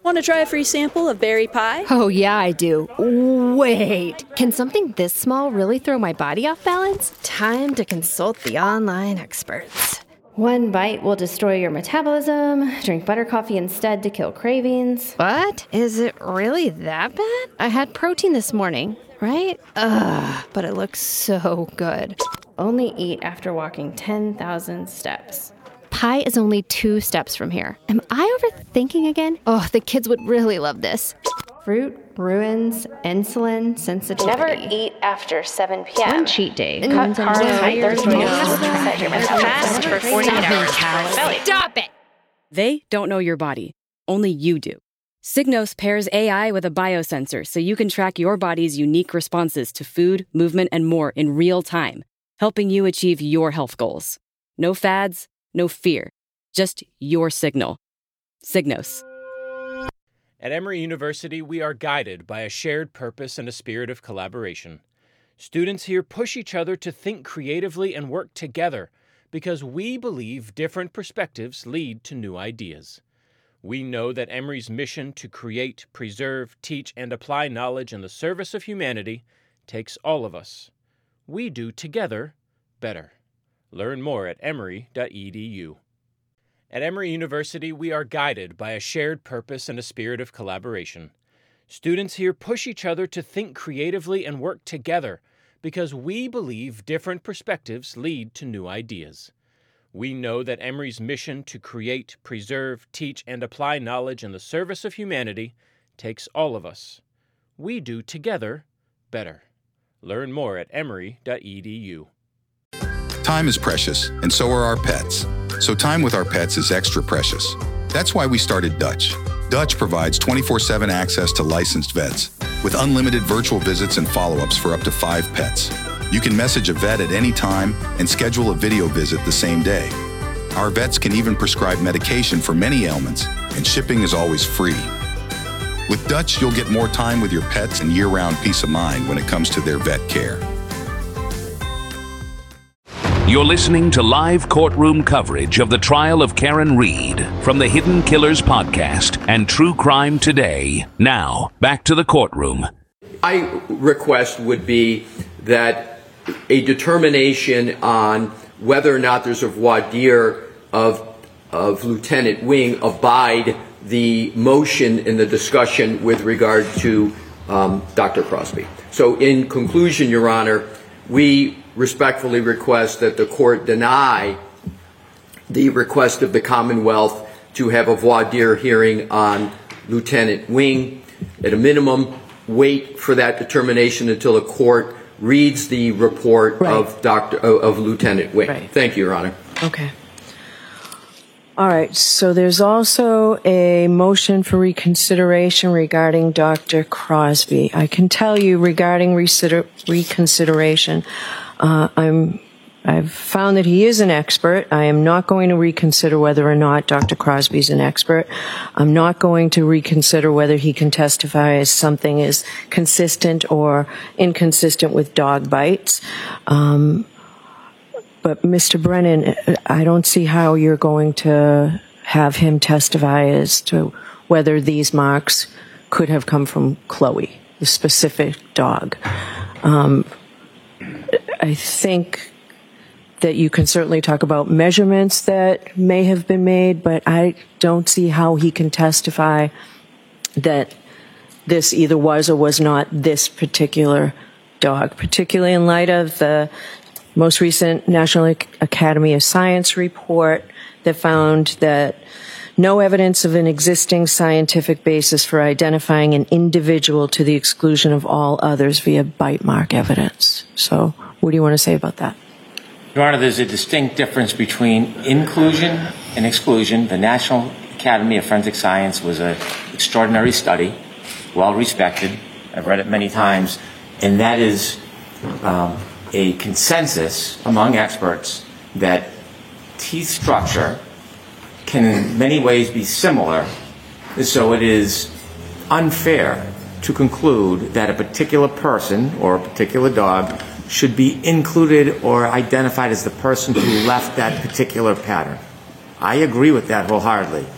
Want to try a free sample of berry pie? Oh, yeah, I do. Wait, can something this small really throw my body off balance? Time to consult the online experts. One bite will destroy your metabolism. Drink butter coffee instead to kill cravings. What? Is it really that bad? I had protein this morning, right? Ugh, but it looks so good. Only eat after walking 10,000 steps. Pie is only 2 steps from here. Am I overthinking again? Oh, the kids would really love this. Fruit ruins insulin sensitivity. Never eat after 7 p.m. One cheat day. Cut carbs by 30%. Fast for 48 hours. Stop it! They don't know your body. Only you do. Signos pairs AI with a biosensor so you can track your body's unique responses to food, movement, and more in real time, helping you achieve your health goals. No fads, no fear, just your signal. Signos. At Emory University, we are guided by a shared purpose and a spirit of collaboration. Students here push each other to think creatively and work together because we believe different perspectives lead to new ideas. We know that Emory's mission to create, preserve, teach, and apply knowledge in the service of humanity takes all of us. We do together better. Learn more at emory.edu. At Emory University, we are guided by a shared purpose and a spirit of collaboration. Students here push each other to think creatively and work together because we believe different perspectives lead to new ideas. We know that Emory's mission to create, preserve, teach, and apply knowledge in the service of humanity takes all of us. We do together better. Learn more at emory.edu. Time is precious, and so are our pets. So time with our pets is extra precious. That's why we started Dutch. Dutch provides 24/7 access to licensed vets with unlimited virtual visits and follow-ups for up to 5 pets. You can message a vet at any time and schedule a video visit the same day. Our vets can even prescribe medication for many ailments, and shipping is always free. With Dutch, you'll get more time with your pets and year-round peace of mind when it comes to their vet care. You're listening to live courtroom coverage of the trial of Karen Read from the Hidden Killers podcast and True Crime Today. Now, back to the courtroom. My request would be that a determination on whether or not there's a voir dire of Lieutenant Wing abide the motion in the discussion with regard to Dr. Crosby. So in conclusion, Your Honor, we respectfully request that the court deny the request of the Commonwealth to have a voir dire hearing on Lieutenant Wing. At a minimum, wait for that determination until the court reads the report of Lieutenant Wing. Right. Thank you, Your Honor. Okay. All right. So there's also a motion for reconsideration regarding Dr. Crosby. I can tell you regarding reconsideration, I've found that he is an expert. I am not going to reconsider whether or not Dr. Crosby is an expert. I'm not going to reconsider whether he can testify as something is consistent or inconsistent with dog bites. But Mr. Brennan, I don't see how you're going to have him testify as to whether these marks could have come from Chloe, the specific dog. I think that you can certainly talk about measurements that may have been made, but I don't see how he can testify that this either was or was not this particular dog, particularly in light of the most recent National Academy of Science report that found that no evidence of an existing scientific basis for identifying an individual to the exclusion of all others via bite mark evidence. So what do you want to say about that? Your Honor, there's a distinct difference between inclusion and exclusion. The National Academy of Forensic Science was an extraordinary study, well respected. I've read it many times, and that is a consensus among experts that teeth structure can in many ways be similar, so it is unfair to conclude that a particular person or a particular dog should be included or identified as the person who left that particular pattern. I agree with that wholeheartedly.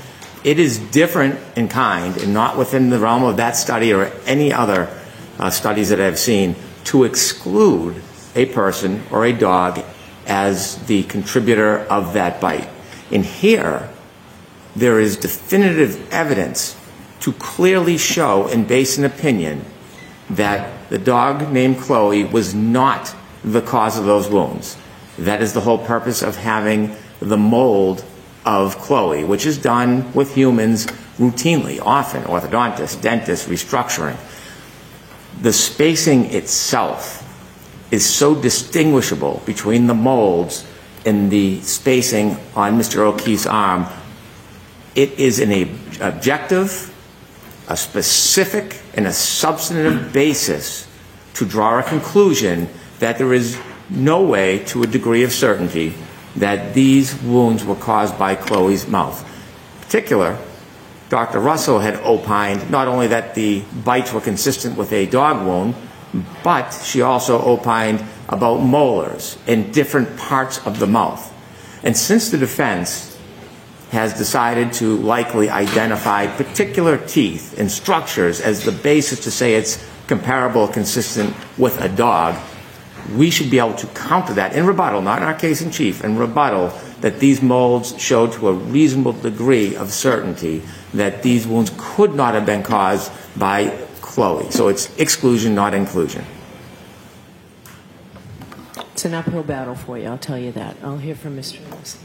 It is different in kind and not within the realm of that study or any other studies that I've seen to exclude a person or a dog as the contributor of that bite. And here, there is definitive evidence to clearly show and base an opinion that the dog named Chloe was not the cause of those wounds. That is the whole purpose of having the mold of Chloe, which is done with humans routinely, often, orthodontists, dentists, restructuring. The spacing itself is so distinguishable between the molds and the spacing on Mr. O'Keefe's arm. It is an objective, a specific, and a substantive basis to draw a conclusion that there is no way to a degree of certainty that these wounds were caused by Chloe's mouth. In particular, Dr. Russell had opined not only that the bites were consistent with a dog wound, but she also opined about molars in different parts of the mouth. And since the defense has decided to likely identify particular teeth and structures as the basis to say it's comparable, consistent with a dog, we should be able to counter that in rebuttal, not in our case in chief, in rebuttal, that these molds showed to a reasonable degree of certainty that these wounds could not have been caused by Chloe. So it's exclusion, not inclusion. It's an uphill battle for you, I'll tell you that. I'll hear from Mr. Wilson.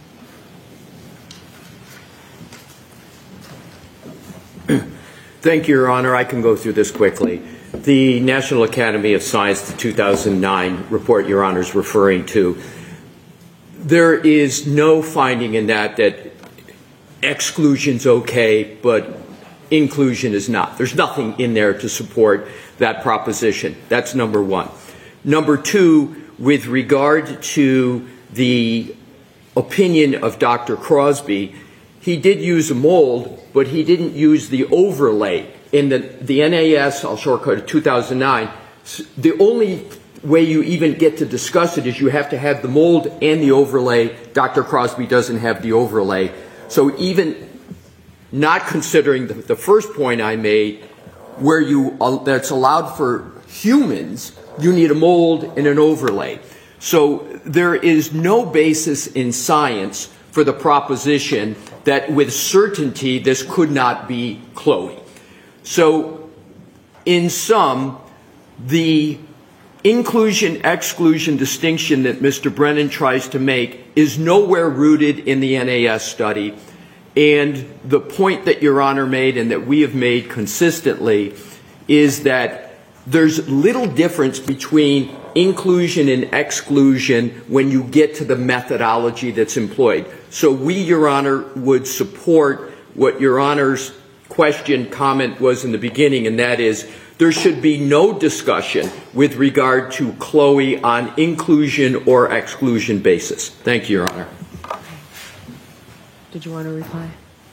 Thank you, Your Honor. I can go through this quickly. The National Academy of Science, the 2009 report Your Honor is referring to, there is no finding in that exclusion's okay, but inclusion is not. There's nothing in there to support that proposition. That's number one. Number two, with regard to the opinion of Dr. Crosby, he did use a mold, but he didn't use the overlay. In the NAS, I'll shortcut it, 2009, the only way you even get to discuss it is you have to have the mold and the overlay. Dr. Crosby doesn't have the overlay. So even not considering the first point I made, where that's allowed for humans, you need a mold and an overlay. So there is no basis in science for the proposition that with certainty this could not be Chloe. So in sum, the inclusion-exclusion distinction that Mr. Brennan tries to make is nowhere rooted in the NAS study. And the point that Your Honor made and that we have made consistently is that there's little difference between inclusion and exclusion when you get to the methodology that's employed. So we, Your Honor, would support what Your Honor's comment was in the beginning, and that is there should be no discussion with regard to Chloe on inclusion or exclusion basis. Thank you, Your Honor. Did you want to reply?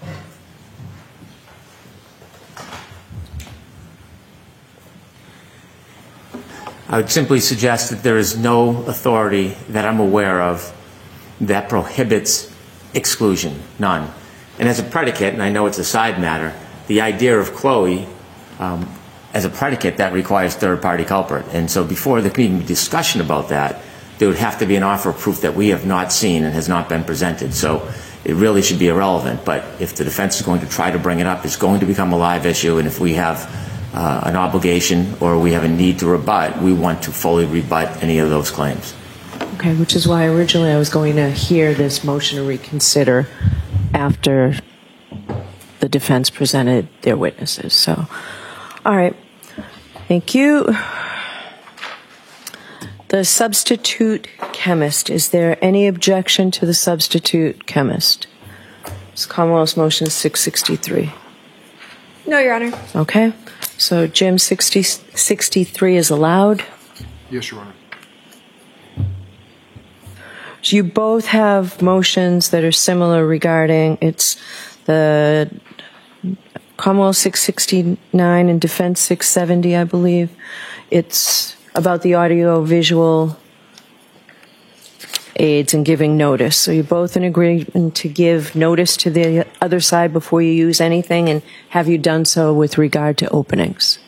I would simply suggest that there is no authority that I'm aware of that prohibits exclusion, none. And as a predicate, and I know it's a side matter, the idea of Chloe as a predicate, that requires third-party culprit. And so before there can even be discussion about that, there would have to be an offer of proof that we have not seen and has not been presented. So it really should be irrelevant. But if the defense is going to try to bring it up, it's going to become a live issue. And if we have an obligation or we have a need to rebut, we want to fully rebut any of those claims. Okay, which is why originally I was going to hear this motion to reconsider after the defense presented their witnesses. So, all right. Thank you. The substitute chemist. Is there any objection to the substitute chemist? This Commonwealth's motion is 663. No, Your Honor. Okay. So, Jim, 63 is allowed? Yes, Your Honor. So you both have motions that are similar regarding, it's the Commonwealth 669 and Defense 670, I believe. It's about the audio-visual aides and giving notice. So you're both in agreement to give notice to the other side before you use anything, and have you done so with regard to openings?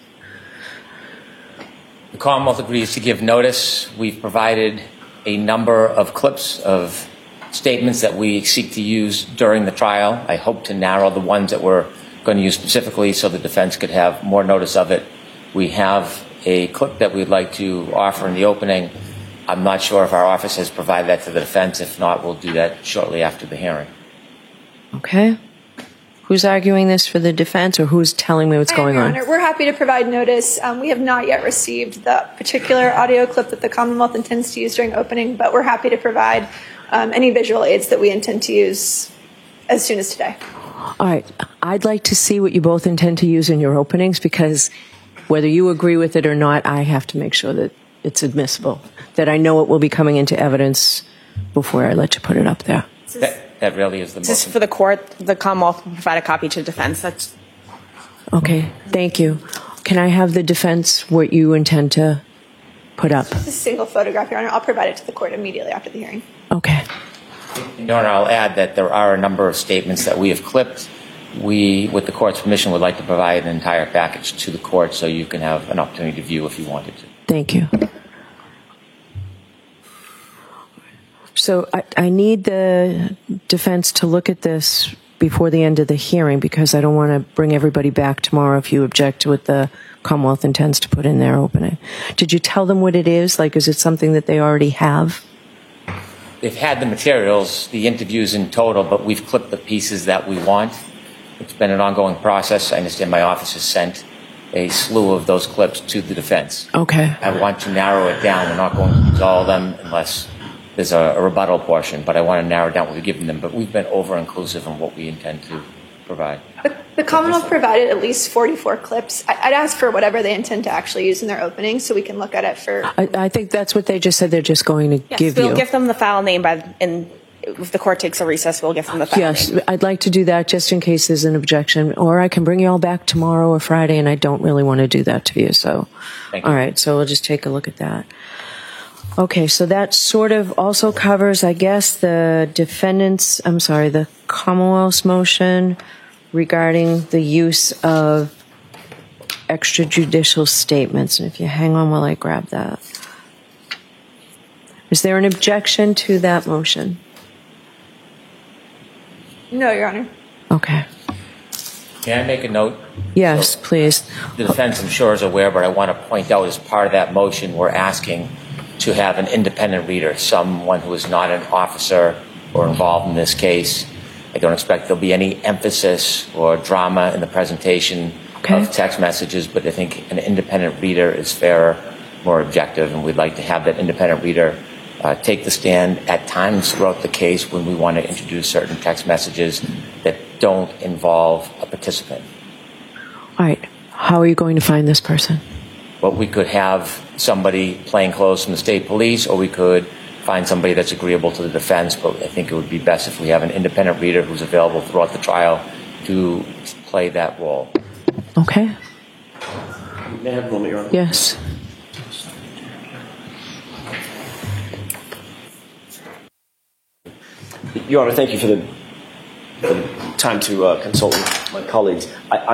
The Commonwealth agrees to give notice. We've provided a number of clips of statements that we seek to use during the trial. I hope to narrow the ones that we're going to use specifically so the defense could have more notice of it. We have a clip that we'd like to offer in the opening. I'm not sure if our office has provided that to the defense. If not, we'll do that shortly after the hearing. Okay. Who's arguing this for the defense, or who's telling me what's going on? Your Honor, we're happy to provide notice. We have not yet received the particular audio clip that the Commonwealth intends to use during opening, but we're happy to provide any visual aids that we intend to use as soon as today. All right. I'd like to see what you both intend to use in your openings, because whether you agree with it or not, I have to make sure that it's admissible, that I know it will be coming into evidence before I let you put it up there. That really is the This is motion. for the court. The Commonwealth will provide a copy to defense. That's Okay. Thank you. Can I have the defense what you intend to put up? This is a single photograph, Your Honor. I'll provide it to the court immediately after the hearing. Okay. Your Honor, I'll add that there are a number of statements that we have clipped. We, with the court's permission, would like to provide an entire package to the court so you can have an opportunity to view if you wanted to. Thank you. So I need the defense to look at this before the end of the hearing, because I don't want to bring everybody back tomorrow if you object to what the Commonwealth intends to put in their opening. Did you tell them what it is? Like, is it something that they already have? They've had the materials, the interviews in total, but we've clipped the pieces that we want. It's been an ongoing process. I understand my office has sent a slew of those clips to the defense. Okay. I want to narrow it down. We're not going to use all of them unless there's a rebuttal portion, but I want to narrow down what we're giving them. But we've been over-inclusive in what we intend to provide. The Commonwealth provided at least 44 clips. I'd ask for whatever they intend to actually use in their opening so we can look at it for... I think that's what they just said. They're just going to give you. We'll give them the file name and if the court takes a recess, we'll give them the file Yes, name. I'd like to do that just in case there's an objection. Or I can bring you all back tomorrow or Friday, and I don't really want to do that to you. So, Thank you. All right, so we'll just take a look at that. Okay, so that sort of also covers, I guess, the Commonwealth's motion regarding the use of extrajudicial statements. And if you hang on while I grab that. Is there an objection to that motion? No, Your Honor. Okay. Can I make a note? Yes, please. The defense, I'm sure, is aware, but I want to point out as part of that motion, we're asking to have an independent reader, someone who is not an officer or involved in this case. I don't expect there'll be any emphasis or drama in the presentation of text messages, but I think an independent reader is fairer, more objective, and we'd like to have that independent reader take the stand at times throughout the case when we want to introduce certain text messages that don't involve a participant. All right. How are you going to find this person? Well, we could have somebody plainclothes from the state police, or we could find somebody that's agreeable to the defense, but I think it would be best if we have an independent reader who's available throughout the trial to play that role. Okay. May I have a moment, Your Honor? Yes. Your Honor, thank you for the time to consult with my colleagues.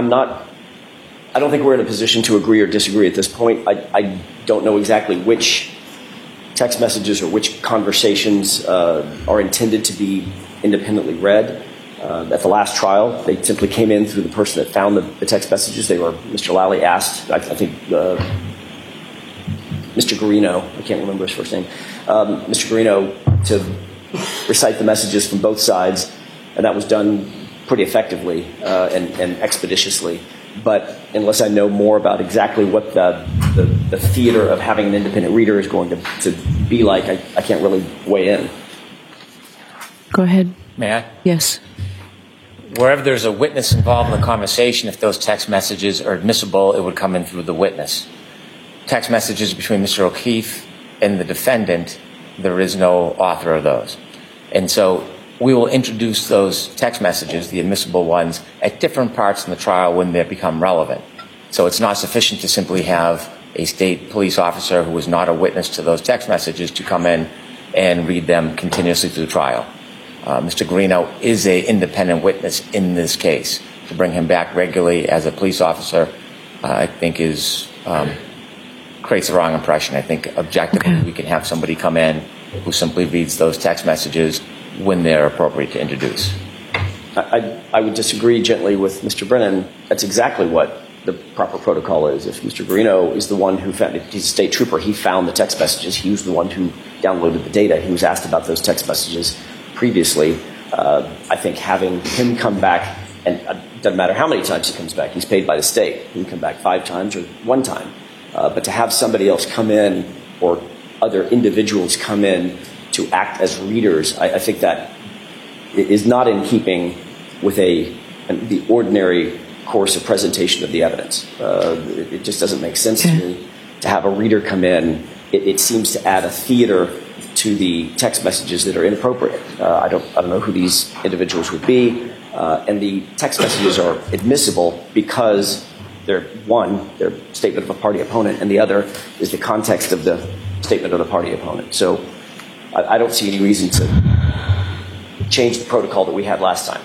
I don't think we're in a position to agree or disagree at this point. I don't know exactly which text messages or which conversations are intended to be independently read. At the last trial, they simply came in through the person that found the text messages. Mr. Lally asked, I think, Mr. Garino, I can't remember his first name, Mr. Garino to recite the messages from both sides, and that was done pretty effectively and expeditiously. But unless I know more about exactly what the theater of having an independent reader is going to be like, I can't really weigh in. Go ahead. May I? Yes. Wherever there's a witness involved in the conversation, if those text messages are admissible, it would come in through the witness. Text messages between Mr. O'Keefe and the defendant, there is no author of those. And so we will introduce those text messages, the admissible ones, at different parts in the trial when they become relevant. So it's not sufficient to simply have a state police officer who is not a witness to those text messages to come in and read them continuously through the trial. Mr. Guarino is an independent witness in this case. To bring him back regularly as a police officer, I think creates the wrong impression. I think objectively we can have somebody come in who simply reads those text messages when they're appropriate to introduce. I would disagree gently with Mr. Brennan. That's exactly what the proper protocol is. If Mr. Guarino is the one who found, if he's a state trooper, he found the text messages. He was the one who downloaded the data. He was asked about those text messages previously. I think having him come back, and it doesn't matter how many times he comes back, he's paid by the state. He can come back 5 times or 1 time. But to have somebody else come in or other individuals come in to act as readers, I think that is not in keeping with the ordinary course of presentation of the evidence. It just doesn't make sense to me to have a reader come in. It seems to add a theater to the text messages that are inappropriate. I don't know who these individuals would be, and the text messages are admissible because they're statement of a party opponent, and the other is the context of the statement of the party opponent. So I don't see any reason to change the protocol that we had last time.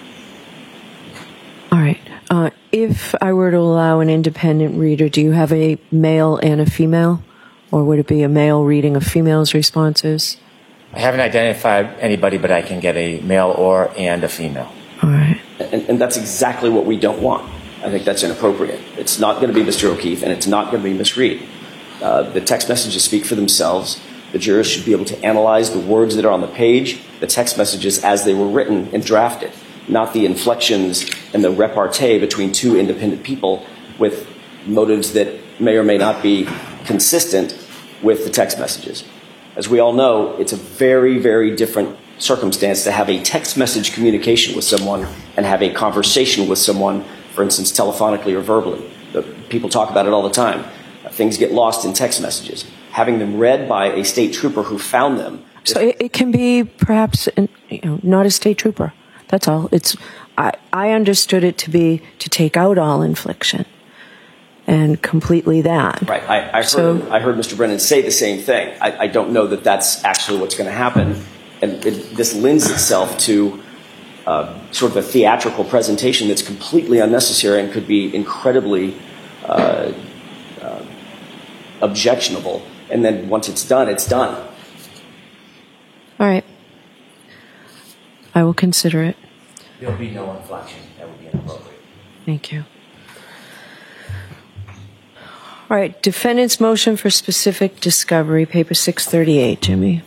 All right. If I were to allow an independent reader, do you have a male and a female? Or would it be a male reading a female's responses? I haven't identified anybody, but I can get a male and a female. All right. And that's exactly what we don't want. I think that's inappropriate. It's not going to be Mr. O'Keefe, and it's not going to be Ms. Reed. The text messages speak for themselves. The jurors should be able to analyze the words that are on the page, the text messages as they were written and drafted, not the inflections and the repartee between 2 independent people with motives that may or may not be consistent with the text messages. As we all know, it's a very, very different circumstance to have a text message communication with someone and have a conversation with someone, for instance, telephonically or verbally. People talk about it all the time. Things get lost in text messages. Having them read by a state trooper who found them. So it can be perhaps not a state trooper. That's all. I understood it to be to take out all infliction. And completely that. Right. I heard Mr. Brennan say the same thing. I don't know that that's actually what's going to happen. And this lends itself to sort of a theatrical presentation that's completely unnecessary and could be incredibly objectionable. And then once it's done, it's done. All right. I will consider it. There'll be no inflection. That would be inappropriate. Thank you. All right, defendant's motion for specific discovery, paper 638, Jimmy.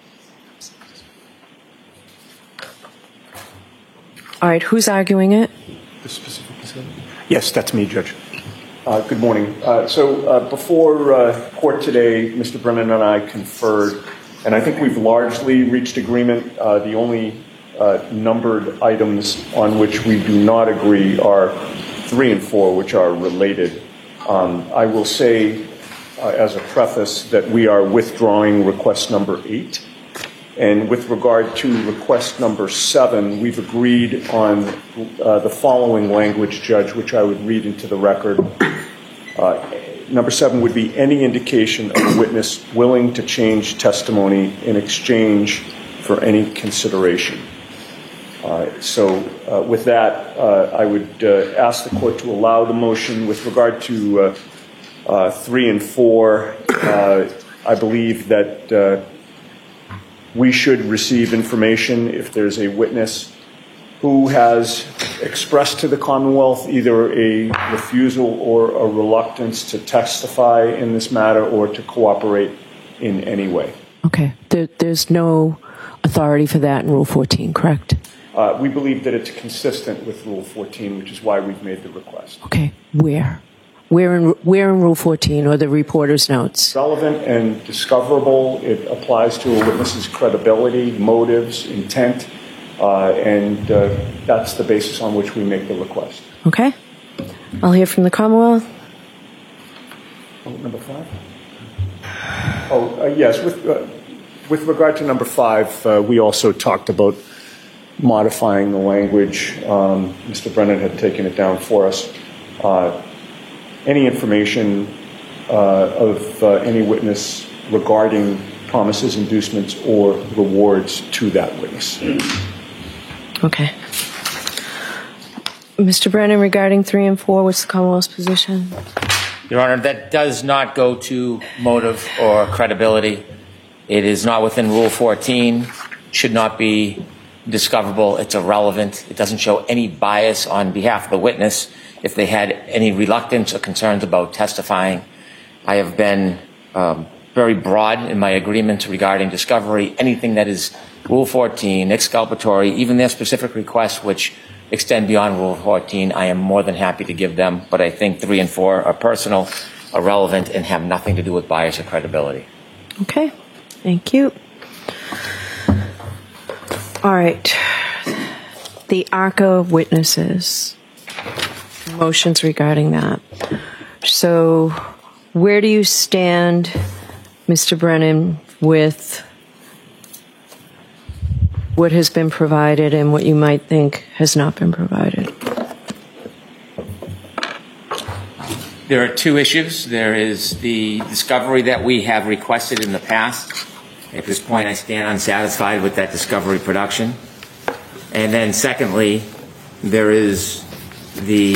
All right, who's arguing it? The specific discovery? Yes, that's me, Judge. Good morning. Before court today, Mr. Brennan and I conferred, and I think we've largely reached agreement. The only numbered items on which we do not agree are 3 and 4, which are related. I will say, as a preface, that we are withdrawing request number 8. And with regard to request number 7, we've agreed on the following language, Judge, which I would read into the record. Number 7 would be any indication of a witness willing to change testimony in exchange for any consideration. With that, I would ask the court to allow the motion. With regard to 3 and 4, I believe that we should receive information if there's a witness who has expressed to the Commonwealth either a refusal or a reluctance to testify in this matter or to cooperate in any way. Okay. There's no authority for that in Rule 14, correct? We believe that it's consistent with Rule 14, which is why we've made the request. Okay. Where in Rule 14 or the reporter's notes? Relevant and discoverable. It applies to a witness's credibility, motives, intent, and that's the basis on which we make the request. Okay. I'll hear from the Commonwealth. Number 5? Yes. With regard to number 5, we also talked about modifying the language. Mr. Brennan had taken it down for us. Any information of any witness regarding promises, inducements, or rewards to that witness. Okay. Mr. Brennan, regarding 3 and 4, what's the Commonwealth's position? Your Honor, that does not go to motive or credibility. It is not within Rule 14, should not be discoverable. It's irrelevant. It doesn't show any bias on behalf of the witness if they had any reluctance or concerns about testifying. I have been very broad in my agreements regarding discovery. Anything that is Rule 14, exculpatory, even their specific requests which extend beyond Rule 14, I am more than happy to give them. But I think 3 and 4 are personal, irrelevant, and have nothing to do with bias or credibility. Okay. Thank you. All right. The ARCA witnesses. Motions regarding that. So where do you stand, Mr. Brennan, with what has been provided and what you might think has not been provided? There are 2 issues. There is the discovery that we have requested in the past. At this point, I stand unsatisfied with that discovery production. And then secondly, there is the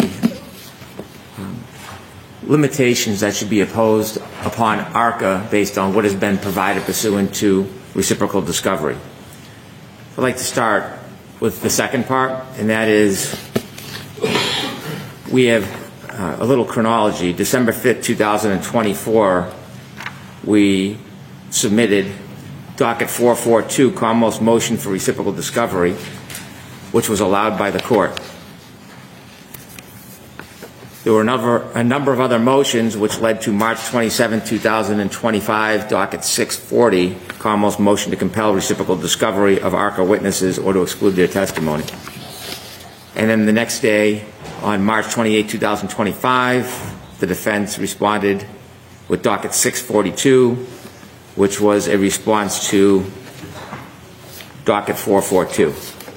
limitations that should be imposed upon ARCA based on what has been provided pursuant to reciprocal discovery. I'd like to start with the second part, and that is we have a little chronology. December 5th, 2024, we submitted docket 442, Commonwealth's motion for reciprocal discovery, which was allowed by the court. There were a number of other motions which led to March 27, 2025, docket 640, Commonwealth's motion to compel reciprocal discovery of ARCA witnesses or to exclude their testimony. And then the next day, on March 28, 2025, the defense responded with docket 642, which was a response to docket 442.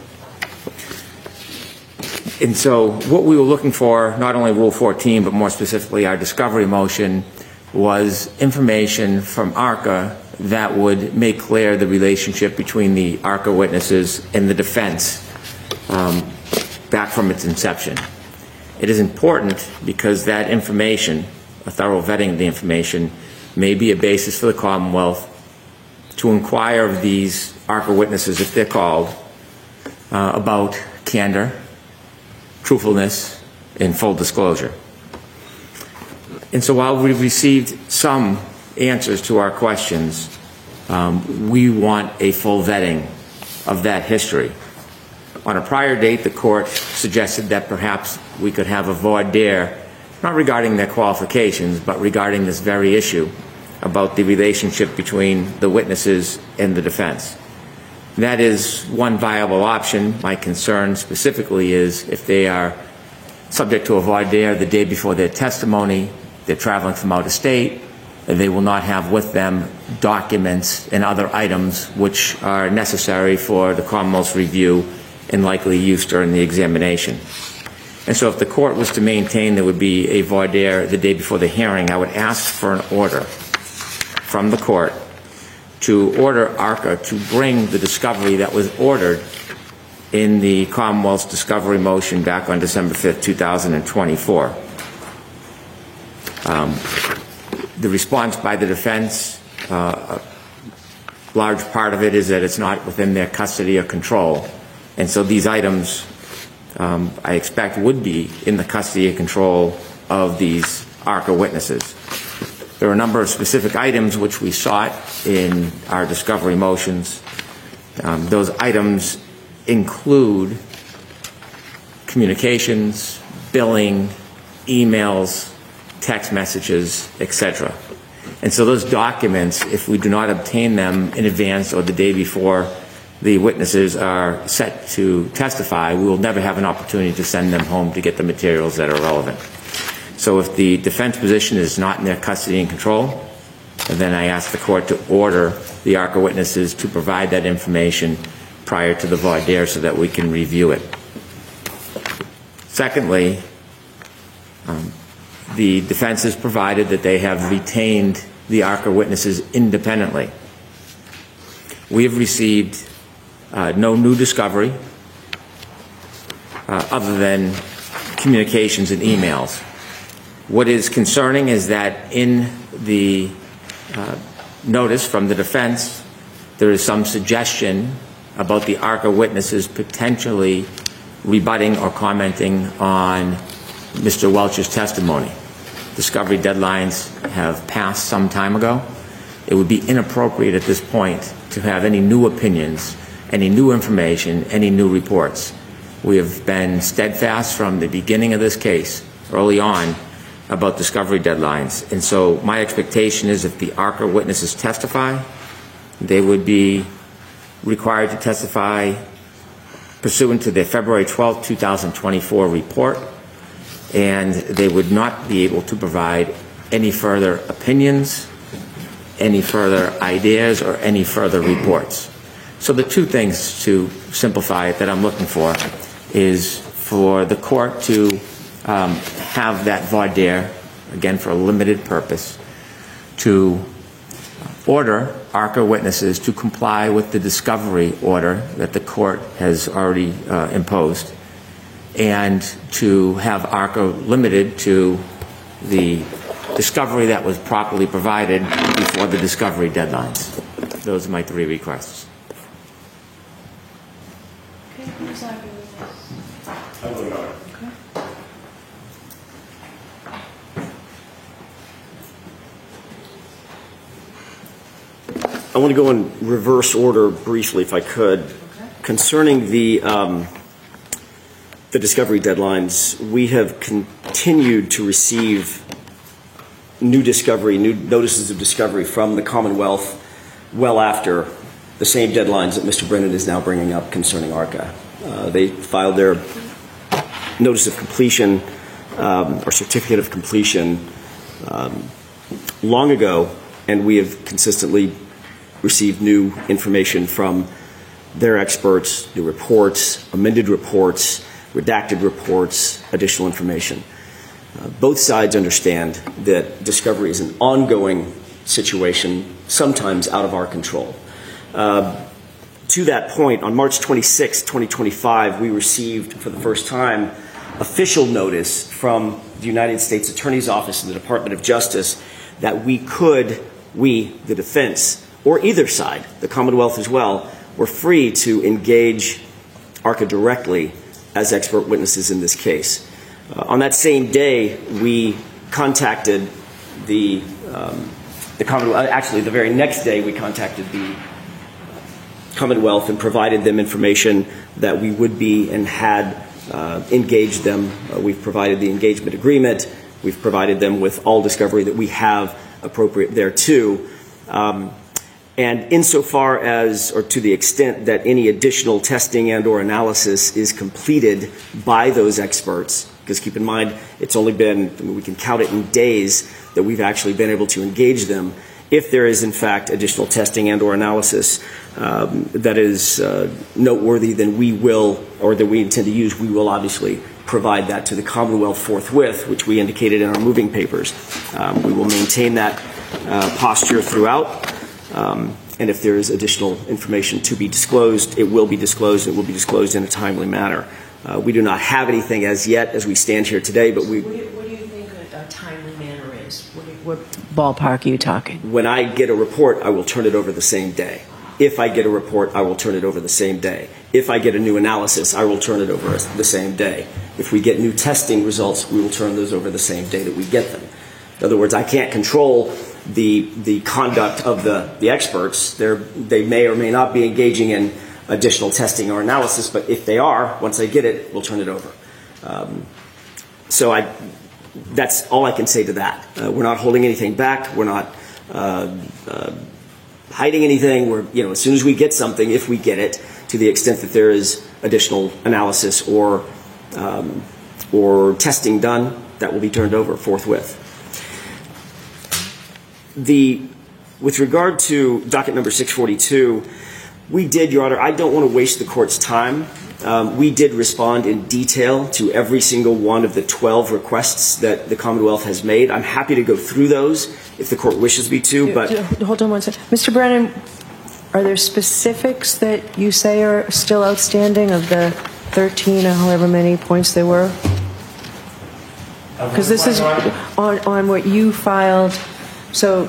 And so what we were looking for, not only Rule 14, but more specifically our discovery motion, was information from ARCA that would make clear the relationship between the ARCA witnesses and the defense back from its inception. It is important because that information, a thorough vetting of the information, may be a basis for the Commonwealth to inquire of these ARCA witnesses, if they're called, about candor, truthfulness, and full disclosure. And so while we've received some answers to our questions, we want a full vetting of that history. On a prior date, the court suggested that perhaps we could have a voir dire, not regarding their qualifications, but regarding this very issue about the relationship between the witnesses and the defense. That is one viable option. My concern specifically is if they are subject to a voir dire the day before their testimony, they're traveling from out of state, and they will not have with them documents and other items which are necessary for the Commonwealth's review and likely use during the examination. And so if the court was to maintain there would be a voir dire the day before the hearing, I would ask for an order from the court to order ARCA to bring the discovery that was ordered in the Commonwealth's discovery motion back on December 5th, 2024. The response by the defense, a large part of it is that it's not within their custody or control. And so these items, I expect, would be in the custody and control of these ARCA witnesses. There are a number of specific items which we sought in our discovery motions. Those items include communications, billing, emails, text messages, etc. And so those documents, if we do not obtain them in advance or the day before the witnesses are set to testify, we will never have an opportunity to send them home to get the materials that are relevant. So if the defense position is not in their custody and control, then I ask the court to order the ARCA witnesses to provide that information prior to the voir dire so that we can review it. Secondly, the defense has provided that they have retained the ARCA witnesses independently. we have received no new discovery other than communications and emails. What is concerning is that in the notice from the defense, there is some suggestion about the ARCA witnesses potentially rebutting or commenting on Mr. Welch's testimony. Discovery deadlines have passed some time ago. It would be inappropriate at this point to have any new opinions, any new information, any new reports. We have been steadfast from the beginning of this case, early on, about discovery deadlines. And so my expectation is if the ARCA witnesses testify, they would be required to testify pursuant to the February 12, 2024 report, and they would not be able to provide any further opinions, any further ideas, or any further reports. So the two things, to simplify it, that I'm looking for is for the court to have that voir dire, again for a limited purpose, to order ARCA witnesses to comply with the discovery order that the court has already imposed, and to have ARCA limited to the discovery that was properly provided before the discovery deadlines. Those are my three requests. Okay, who's arguing this? I will not. I want to go in reverse order briefly, if I could. Okay. Concerning the discovery deadlines, we have continued to receive new notices of discovery from the Commonwealth well after the same deadlines that Mr. Brennan is now bringing up concerning ARCA. They filed their notice of completion or certificate of completion long ago, and we have consistently received new information from their experts, new reports, amended reports, redacted reports, additional information. Both sides understand that discovery is an ongoing situation, sometimes out of our control. To that point, on March 26, 2025, we received for the first time official notice from the United States Attorney's Office and the Department of Justice that we, the defense, or either side, the Commonwealth as well, were free to engage ARCA directly as expert witnesses in this case. On that same day, we contacted the Commonwealth. Actually, the very next day, we contacted the Commonwealth and provided them information that we would be and had engaged them. We've provided the engagement agreement. We've provided them with all discovery that we have appropriate thereto. And insofar as, or to the extent that any additional testing and or analysis is completed by those experts, because keep in mind, it's only been, we can count it in days that we've actually been able to engage them. If there is, in fact, additional testing and or analysis that is noteworthy, then we will, or that we intend to use, we will obviously provide that to the Commonwealth forthwith, which we indicated in our moving papers. We will maintain that posture throughout. And if there is additional information to be disclosed, it will be disclosed. It will be disclosed in a timely manner. We do not have anything as yet as we stand here today, but we... What do you think a timely manner is? What ballpark are you talking? When I get a report, I will turn it over the same day. If I get a report, I will turn it over the same day. If I get a new analysis, I will turn it over the same day. If we get new testing results, we will turn those over the same day that we get them. In other words, I can't control the conduct of the experts. They may or may not be engaging in additional testing or analysis, but if they are, once I get it, we'll turn it over. So that's all I can say to that. We're not holding anything back. We're not hiding anything. We're, as soon as we get something, if we get it, to the extent that there is additional analysis or testing done, that will be turned over forthwith. With regard to docket number 642, we did, Your Honor, I don't want to waste the court's time. We did respond in detail to every single one of the 12 requests that the Commonwealth has made. I'm happy to go through those if the court wishes me to, but... Hold on one second. Mr. Brennan, Are there specifics that you say are still outstanding of the 13 or however many points there were? Because this is on what you filed. So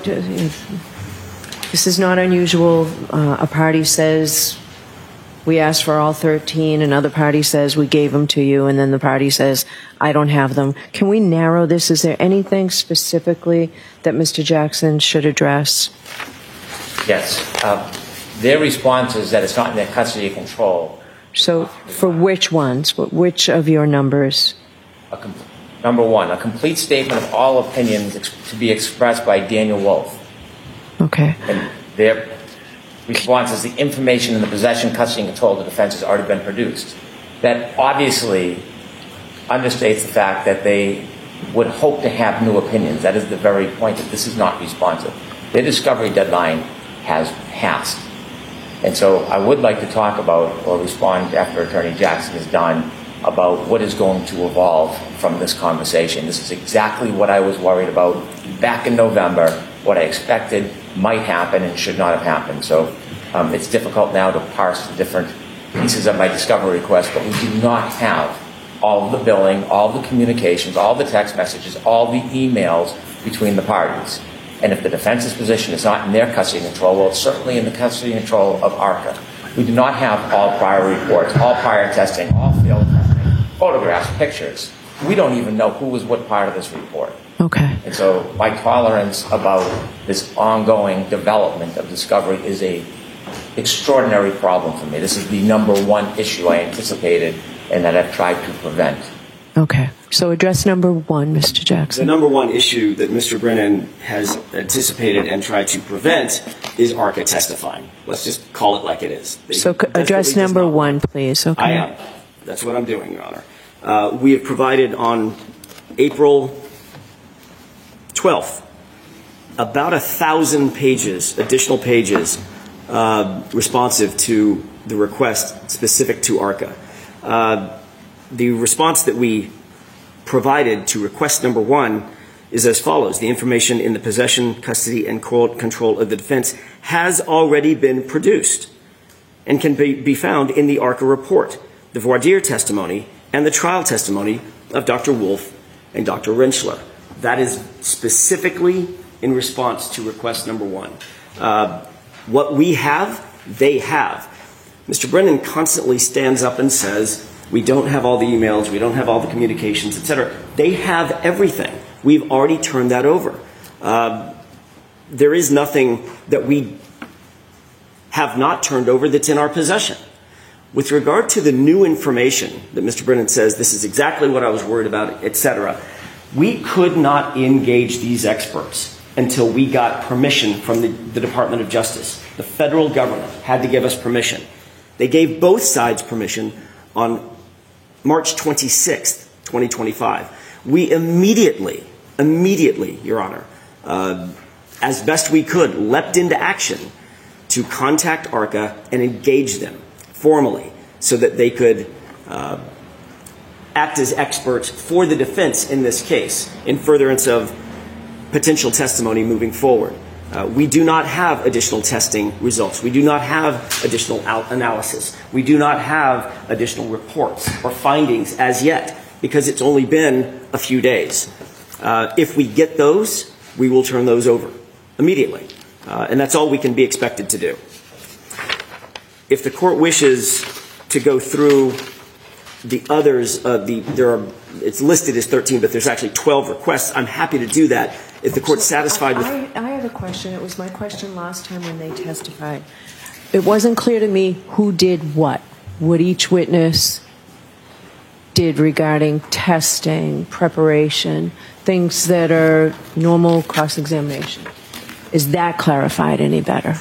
this is not unusual. A party says, we asked for all 13, another party says, we gave them to you, and then the party says, I don't have them. Can we narrow this? Is there anything specifically that Mr. Jackson should address? Yes. Their response is that it's not in their custody or control. So for which ones? Which of your numbers? Number one, a complete statement of all opinions to be expressed by Daniel Wolf. Okay. And their response is the information in the possession, custody, and control of the defense has already been produced. That obviously understates the fact that they would hope to have new opinions. That is the very point that this is not responsive. Their discovery deadline has passed. And so I would like to talk about, or respond after Attorney Jackson is done, about what is going to evolve from this conversation. This is exactly what I was worried about back in November, what I expected might happen and should not have happened. So it's difficult now to parse the different pieces of my discovery request, but we do not have all of the billing, all of the communications, all the text messages, all the emails between the parties. And if the defense's position is not in their custody and control, well, it's certainly in the custody and control of ARCA. We do not have all prior reports, all prior testing, all field testing, photographs, pictures. We don't even know who was what part of this report. Okay. And so my tolerance about this ongoing development of discovery is a extraordinary problem for me. This is the number one issue I anticipated and that I've tried to prevent. Okay. So address number one, Mr. Jackson. The number one issue that Mr. Brennan has anticipated and tried to prevent is ARCA testifying. Let's just call it like it is. So address number one, please. Okay. I am. That's what I'm doing, Your Honor. We have provided on April 12th about 1,000 pages, additional pages, responsive to the request specific to ARCA. The response that we provided to request number one is as follows. The information in the possession, custody, and control of the defense has already been produced and can be found in the ARCA report, the voir dire testimony, and the trial testimony of Dr. Wolf and Dr. Rentschler. That is specifically in response to request number one. What we have, they have. Mr. Brennan constantly stands up and says, we don't have all the emails, we don't have all the communications, etc. They have everything. We've already turned that over. There is nothing that we have not turned over that's in our possession. With regard to the new information that Mr. Brennan says, this is exactly what I was worried about, etc., we could not engage these experts until we got permission from the Department of Justice. The federal government had to give us permission. They gave both sides permission on March 26th, 2025. We immediately, Your Honor, as best we could, leapt into action to contact ARCA and engage them formally so that they could act as experts for the defense in this case in furtherance of potential testimony moving forward. We do not have additional testing results. We do not have additional analysis. We do not have additional reports or findings as yet because it's only been a few days. If we get those, we will turn those over immediately. And that's all we can be expected to do. If the court wishes to go through the others, it's listed as 13, but there's actually 12 requests. I'm happy to do that. If the court's satisfied with... I have a question. It was my question last time when they testified. It wasn't clear to me who did what each witness did regarding testing, preparation, things that are normal cross-examination. Is that clarified any better?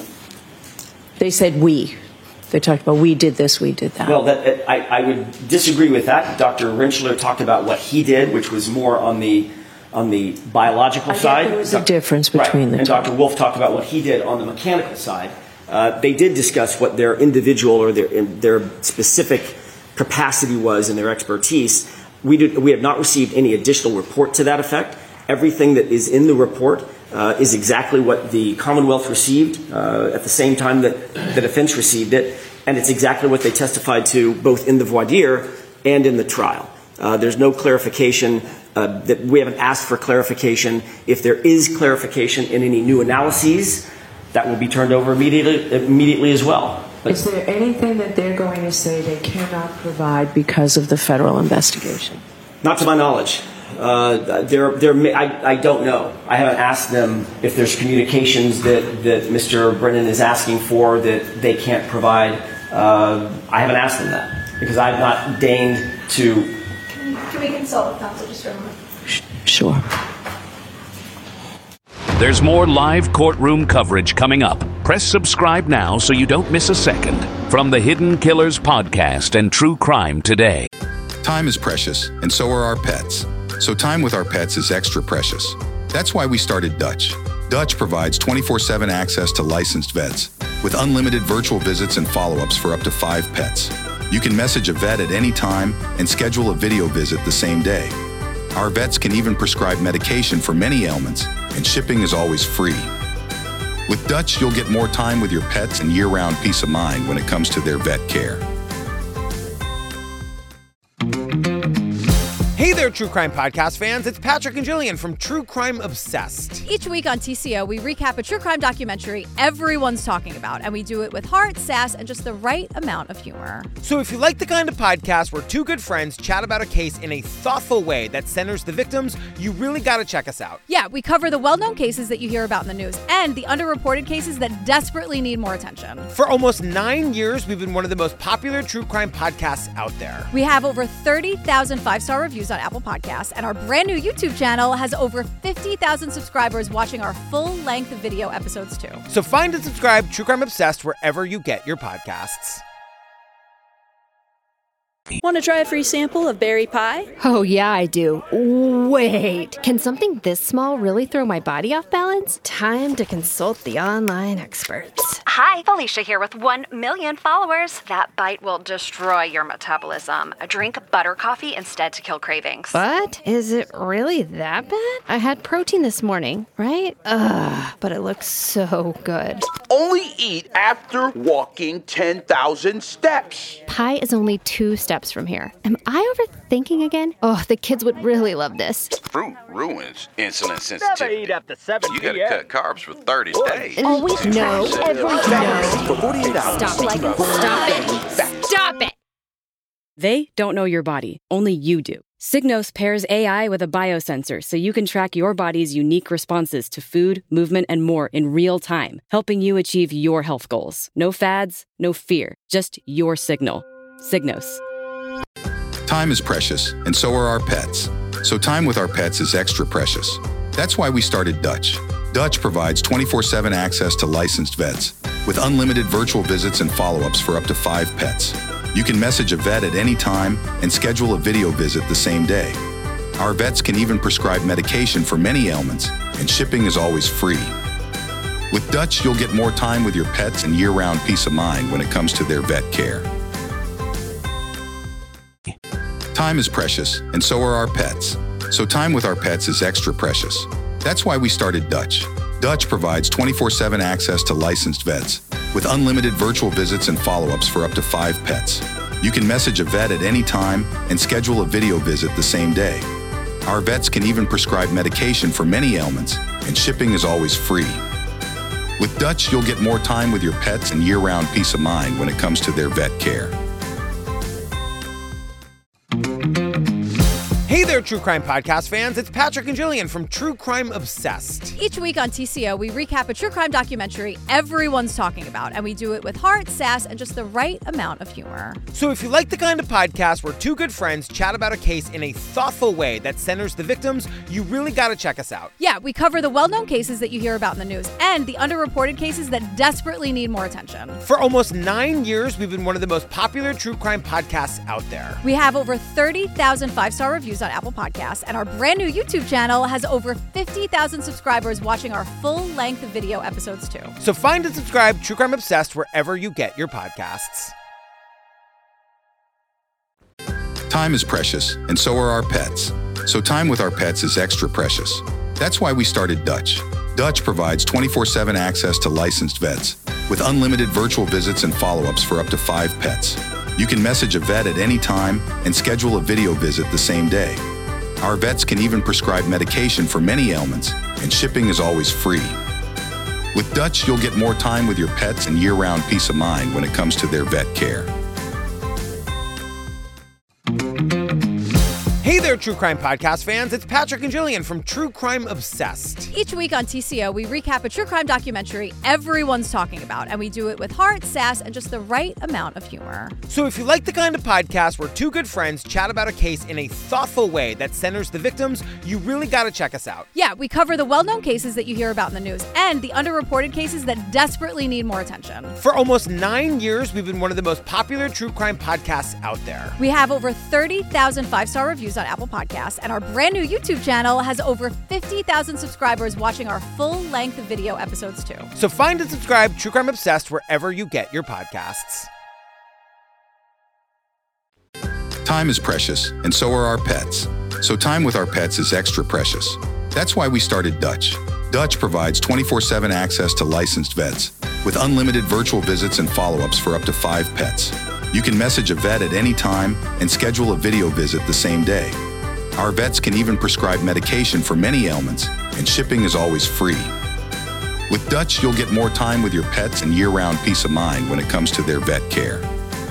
They said we. They talked about we did this, we did that. Well, I would disagree with that. Dr. Rentschler talked about what he did, which was more on the biological side. There was a difference between the two. And Dr. Wolf talked about what he did on the mechanical side. They did discuss what their individual or their specific capacity was and their expertise. We have not received any additional report to that effect. Everything that is in the report is exactly what the Commonwealth received at the same time that the defense received it, and it's exactly what they testified to both in the voir dire and in the trial. There's no clarification that we haven't asked for clarification. If there is clarification in any new analyses, that will be turned over immediately as well. But is there anything that they're going to say they cannot provide because of the federal investigation? Not to my knowledge. I don't know. I haven't asked them if there's communications that Mr. Brennan is asking for that they can't provide. I haven't asked them that because I've not deigned to. Can we consult with counsel just for a moment? Sure. There's more live courtroom coverage coming up. Press subscribe now so you don't miss a second. From the Hidden Killers podcast and True Crime Today. Time is precious, and so are our pets. So time with our pets is extra precious. That's why we started Dutch. Dutch provides 24/7 access to licensed vets with unlimited virtual visits and follow-ups for up to 5 pets. You can message a vet at any time and schedule a video visit the same day. Our vets can even prescribe medication for many ailments, and shipping is always free. With Dutch, you'll get more time with your pets and year-round peace of mind when it comes to their vet care. Hey there, True Crime Podcast fans. It's Patrick and Jillian from True Crime Obsessed. Each week on TCO, we recap a true crime documentary everyone's talking about, and we do it with heart, sass, and just the right amount of humor. So if you like the kind of podcast where two good friends chat about a case in a thoughtful way that centers the victims, you really gotta check us out. Yeah, we cover the well-known cases that you hear about in the news and the underreported cases that desperately need more attention. For almost 9 years, we've been one of the most popular true crime podcasts out there. We have over 30,000 5-star reviews on Apple Podcasts, and our brand new YouTube channel has over 50,000 subscribers watching our full-length video episodes too. So find and subscribe True Crime Obsessed wherever you get your podcasts. Want to try a free sample of berry pie? Oh, yeah, I do. Wait, can something this small really throw my body off balance? Time to consult the online experts. Hi, Felicia here with 1 million followers. That bite will destroy your metabolism. Drink butter coffee instead to kill cravings. What? Is it really that bad? I had protein this morning, right? Ugh, but it looks so good. Only eat after walking 10,000 steps. Pie is only 2 steps from here. Am I overthinking again? Oh, the kids would really love this. Fruit ruins insulin sensitivity. Never eat after 7 You gotta cut carbs for 30 days. Always no, every no. For 48 hours. Stop it. They don't know your body. Only you do. Signos pairs AI with a biosensor so you can track your body's unique responses to food, movement, and more in real time, helping you achieve your health goals. No fads, no fear, just your signal. Signos. Time is precious, and so are our pets. So time with our pets is extra precious. That's why we started Dutch. Dutch provides 24/7 access to licensed vets with unlimited virtual visits and follow-ups for up to 5 pets. You can message a vet at any time and schedule a video visit the same day. Our vets can even prescribe medication for many ailments, and shipping is always free. With Dutch, you'll get more time with your pets and year-round peace of mind when it comes to their vet care. Time is precious, and so are our pets. So time with our pets is extra precious. That's why we started Dutch. Dutch provides 24/7 access to licensed vets with unlimited virtual visits and follow-ups for up to 5 pets. You can message a vet at any time and schedule a video visit the same day. Our vets can even prescribe medication for many ailments, and shipping is always free. With Dutch, you'll get more time with your pets and year-round peace of mind when it comes to their vet care. Hey there, True Crime Podcast fans. It's Patrick and Jillian from True Crime Obsessed. Each week on TCO, we recap a true crime documentary everyone's talking about, and we do it with heart, sass, and just the right amount of humor. So if you like the kind of podcast where two good friends chat about a case in a thoughtful way that centers the victims, you really gotta check us out. Yeah, we cover the well-known cases that you hear about in the news and the underreported cases that desperately need more attention. For almost 9 years, we've been one of the most popular true crime podcasts out there. We have over 30,000 5-star reviews on Apple Podcasts, and our brand new YouTube channel has over 50,000 subscribers watching our full-length video episodes too. So find and subscribe True Crime Obsessed wherever you get your podcasts. Time is precious, and so are our pets. So time with our pets is extra precious. That's why we started Dutch. Dutch provides 24/7 access to licensed vets with unlimited virtual visits and follow-ups for up to 5 pets. You can message a vet at any time and schedule a video visit the same day. Our vets can even prescribe medication for many ailments, and shipping is always free. With Dutch, you'll get more time with your pets and year-round peace of mind when it comes to their vet care. Hey there, True Crime Podcast fans. It's Patrick and Jillian from True Crime Obsessed. Each week on TCO, we recap a true crime documentary everyone's talking about, and we do it with heart, sass, and just the right amount of humor. So if you like the kind of podcast where two good friends chat about a case in a thoughtful way that centers the victims, you really got to check us out. Yeah, we cover the well-known cases that you hear about in the news and the underreported cases that desperately need more attention. For almost 9 years, we've been one of the most popular true crime podcasts out there. We have over 30,000 five-star reviews on Apple Podcasts, and our brand new YouTube channel has over 50,000 subscribers watching our full-length video episodes too. So find and subscribe True Crime Obsessed wherever you get your podcasts. Time is precious, and so are our pets. So time with our pets is extra precious. That's why we started Dutch. Dutch provides 24/7 access to licensed vets with unlimited virtual visits and follow-ups for up to 5 pets. You can message a vet at any time and schedule a video visit the same day. Our vets can even prescribe medication for many ailments, and shipping is always free. With Dutch, you'll get more time with your pets and year-round peace of mind when it comes to their vet care.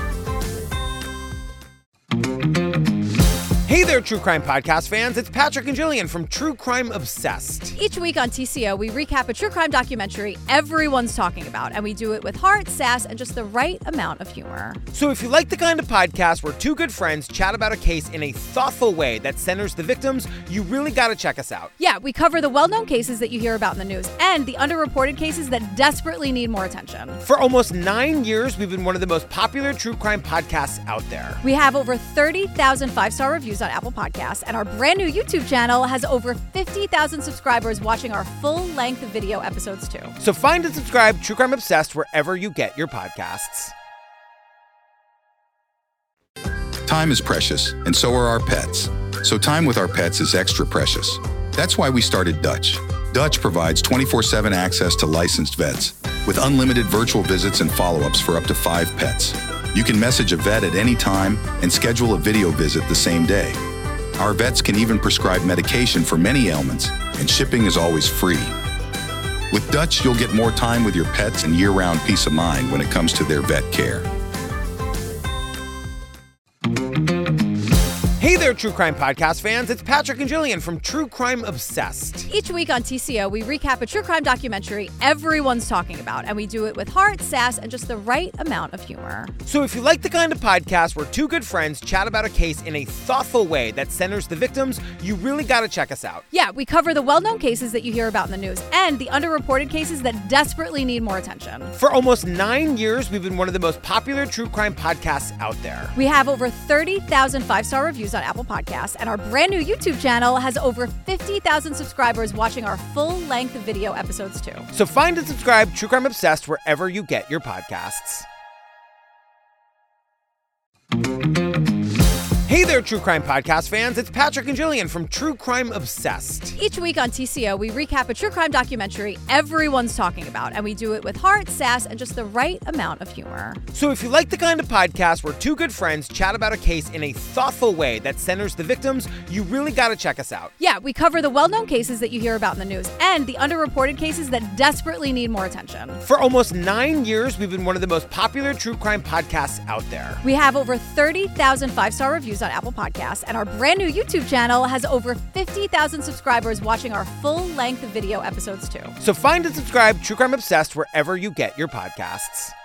Hey there, True Crime Podcast fans. It's Patrick and Jillian from True Crime Obsessed. Each week on TCO, we recap a true crime documentary everyone's talking about, and we do it with heart, sass, and just the right amount of humor. So if you like the kind of podcast where two good friends chat about a case in a thoughtful way that centers the victims, you really got to check us out. Yeah, we cover the well-known cases that you hear about in the news and the underreported cases that desperately need more attention. For almost 9 years, we've been one of the most popular true crime podcasts out there. We have over 30,000 five-star reviews on Apple Podcasts, and our brand new YouTube channel has over 50,000 subscribers watching our full-length video episodes too. So find and subscribe True Crime Obsessed wherever you get your podcasts. Time is precious, and so are our pets. So time with our pets is extra precious. That's why we started Dutch. Dutch provides 24/7 access to licensed vets with unlimited virtual visits and follow-ups for up to 5 pets. You can message a vet at any time and schedule a video visit the same day. Our vets can even prescribe medication for many ailments, and shipping is always free. With Dutch, you'll get more time with your pets and year-round peace of mind when it comes to their vet care. Hey there, True Crime Podcast fans. It's Patrick and Jillian from True Crime Obsessed. Each week on TCO, we recap a true crime documentary everyone's talking about, and we do it with heart, sass, and just the right amount of humor. So if you like the kind of podcast where two good friends chat about a case in a thoughtful way that centers the victims, you really got to check us out. Yeah, we cover the well-known cases that you hear about in the news and the underreported cases that desperately need more attention. For almost 9 years, we've been one of the most popular true crime podcasts out there. We have over 30,000 five-star reviews on Apple Podcasts, and our brand new YouTube channel has over 50,000 subscribers watching our full-length video episodes too. So find and subscribe True Crime Obsessed wherever you get your podcasts. Hey there, True Crime Podcast fans. It's Patrick and Jillian from True Crime Obsessed. Each week on TCO, we recap a true crime documentary everyone's talking about, and we do it with heart, sass, and just the right amount of humor. So if you like the kind of podcast where two good friends chat about a case in a thoughtful way that centers the victims, you really got to check us out. Yeah, we cover the well-known cases that you hear about in the news and the underreported cases that desperately need more attention. For almost 9 years, we've been one of the most popular true crime podcasts out there. We have over 30,000 five-star reviews on Apple Podcasts, and our brand new YouTube channel has over 50,000 subscribers watching our full-length video episodes too. So find and subscribe True Crime Obsessed wherever you get your podcasts.